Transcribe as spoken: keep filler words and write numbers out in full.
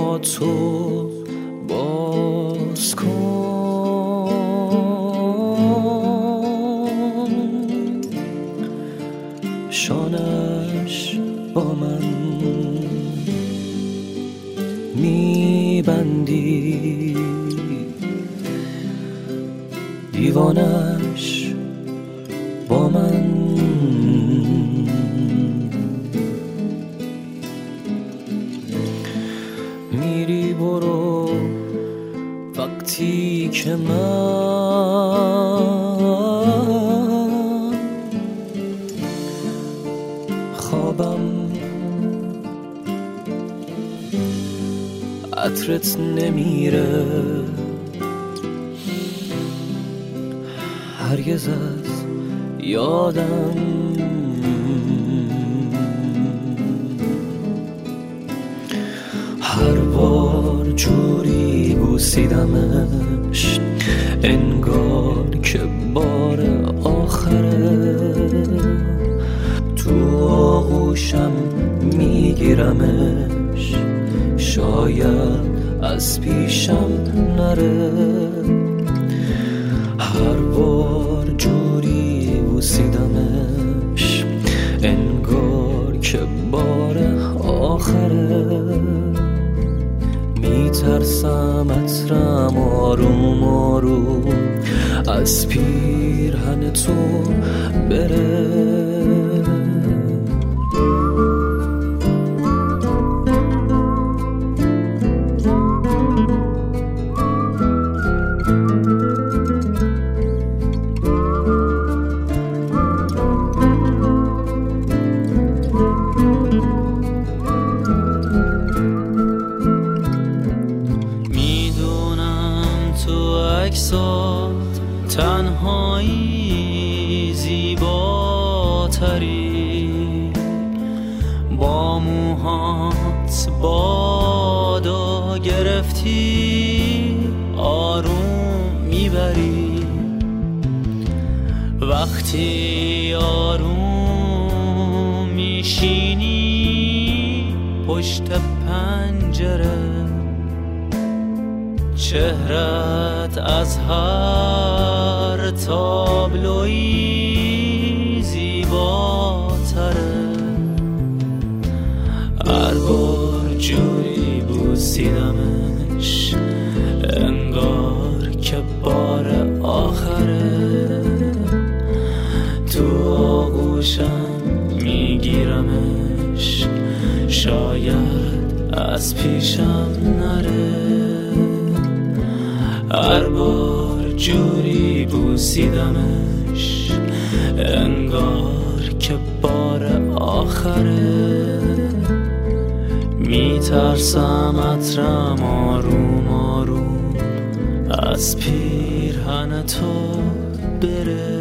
با تو باز کن، شانش با من میبندی، دیوانش با من میری. برو وقتی که من خوابم عطرت نمیره، هرگز از یادم هر بار جوری بوسیدمش انگار که بار آخره، تو آغوشم میگیرمش شاید از پیشم نره. هر بار جوری بوسیدمش انگار که بار آخره، میترسم عطرم آروم آروم از پیرهن تو بره. عکسات تنهایی زیباتری، با موهات بادا گرفتی آروم میبری، وقتی آروم میشینی پشت پنجره، چهرت از هر تابلویی زیباتره. هر بار جوری بوسیدمش انگار که بار آخره، تو آغوشم میگیرمش شاید از پیشم نره. هر بار جوری بوسیدمش انگار که بار آخره، میترسم عطرم آروم آروم از پیرهن تو بره.